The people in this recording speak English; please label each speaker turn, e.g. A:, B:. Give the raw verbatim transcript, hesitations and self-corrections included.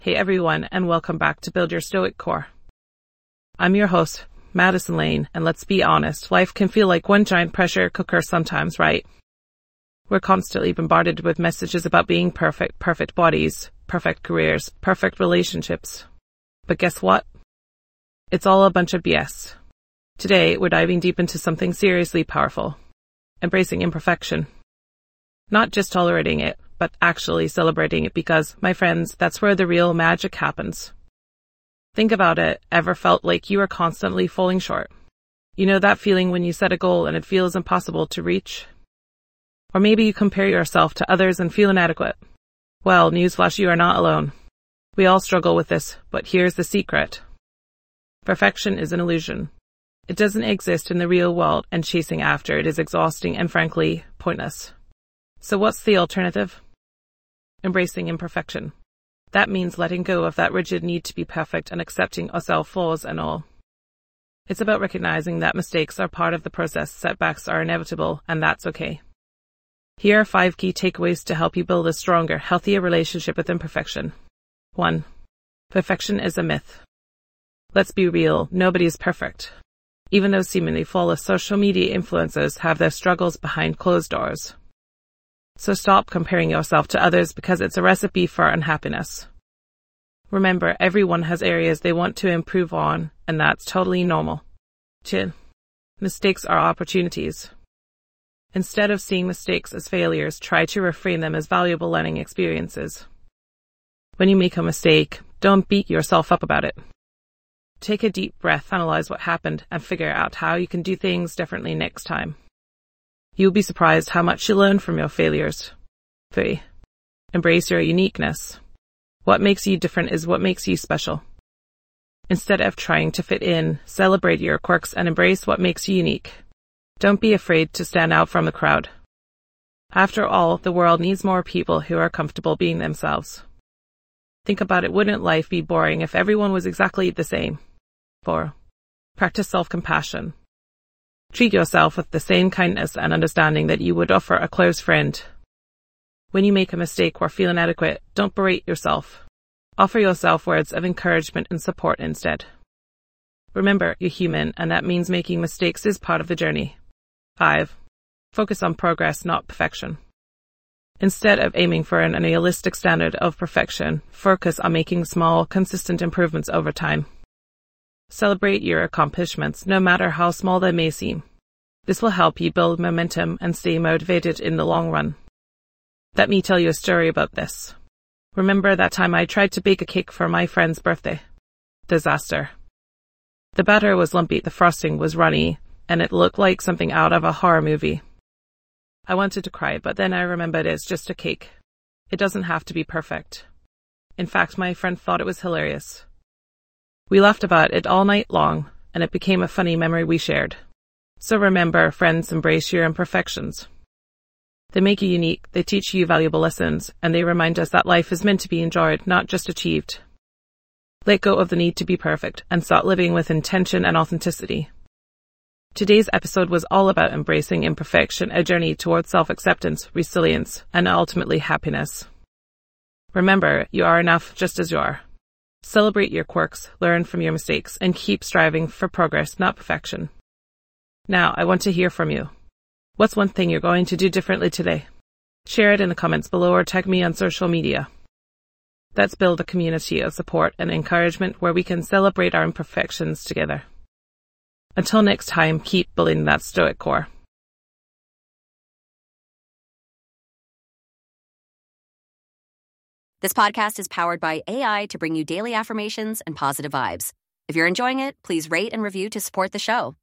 A: Hey everyone, and welcome back to Build Your Stoic Core. I'm your host, Madison Lane, and let's be honest, life can feel like one giant pressure cooker sometimes, right? We're constantly bombarded with messages about being perfect, perfect bodies, perfect careers, perfect relationships. But guess what? It's all a bunch of B S. Today, we're diving deep into something seriously powerful. Embracing imperfection. Not just tolerating it, but actually celebrating it because, my friends, that's where the real magic happens. Think about it. Ever felt like you are constantly falling short? You know that feeling when you set a goal and it feels impossible to reach? Or maybe you compare yourself to others and feel inadequate. Well, newsflash, you are not alone. We all struggle with this, but here's the secret. Perfection is an illusion. It doesn't exist in the real world, and chasing after it is exhausting and frankly, pointless. So what's the alternative? Embracing imperfection. That means letting go of that rigid need to be perfect and accepting ourselves, flaws and all. It's about recognizing that mistakes are part of the process, setbacks are inevitable, and that's okay. Here are five key takeaways to help you build a stronger, healthier relationship with imperfection. one. Perfection is a myth. Let's be real, nobody is perfect. Even those seemingly flawless social media influencers have their struggles behind closed doors. So stop comparing yourself to others because it's a recipe for unhappiness. Remember, everyone has areas they want to improve on, and that's totally normal. two. Mistakes are opportunities. Instead of seeing mistakes as failures, try to reframe them as valuable learning experiences. When you make a mistake, don't beat yourself up about it. Take a deep breath, analyze what happened, and figure out how you can do things differently next time. You'll be surprised how much you learn from your failures. three. Embrace your uniqueness. What makes you different is what makes you special. Instead of trying to fit in, celebrate your quirks and embrace what makes you unique. Don't be afraid to stand out from the crowd. After all, the world needs more people who are comfortable being themselves. Think about it, wouldn't life be boring if everyone was exactly the same? four. Practice self-compassion. Treat yourself with the same kindness and understanding that you would offer a close friend. When you make a mistake or feel inadequate, don't berate yourself. Offer yourself words of encouragement and support instead. Remember, you're human, and that means making mistakes is part of the journey. five. Focus on progress, not perfection. Instead of aiming for an unrealistic standard of perfection, focus on making small, consistent improvements over time. Celebrate your accomplishments, no matter how small they may seem. This will help you build momentum and stay motivated in the long run. Let me tell you a story about this. Remember that time I tried to bake a cake for my friend's birthday? Disaster. The batter was lumpy, the frosting was runny, and it looked like something out of a horror movie. I wanted to cry, but then I remembered it's just a cake. It doesn't have to be perfect. In fact, my friend thought it was hilarious. We laughed about it all night long, and it became a funny memory we shared. So remember, friends, embrace your imperfections. They make you unique, they teach you valuable lessons, and they remind us that life is meant to be enjoyed, not just achieved. Let go of the need to be perfect, and start living with intention and authenticity. Today's episode was all about embracing imperfection, a journey towards self-acceptance, resilience, and ultimately happiness. Remember, you are enough just as you are. Celebrate your quirks, learn from your mistakes, and keep striving for progress, not perfection. Now, I want to hear from you. What's one thing you're going to do differently today? Share it in the comments below or tag me on social media. Let's build a community of support and encouragement where we can celebrate our imperfections together. Until next time, keep building that stoic core.
B: This podcast is powered by A I to bring you daily affirmations and positive vibes. If you're enjoying it, please rate and review to support the show.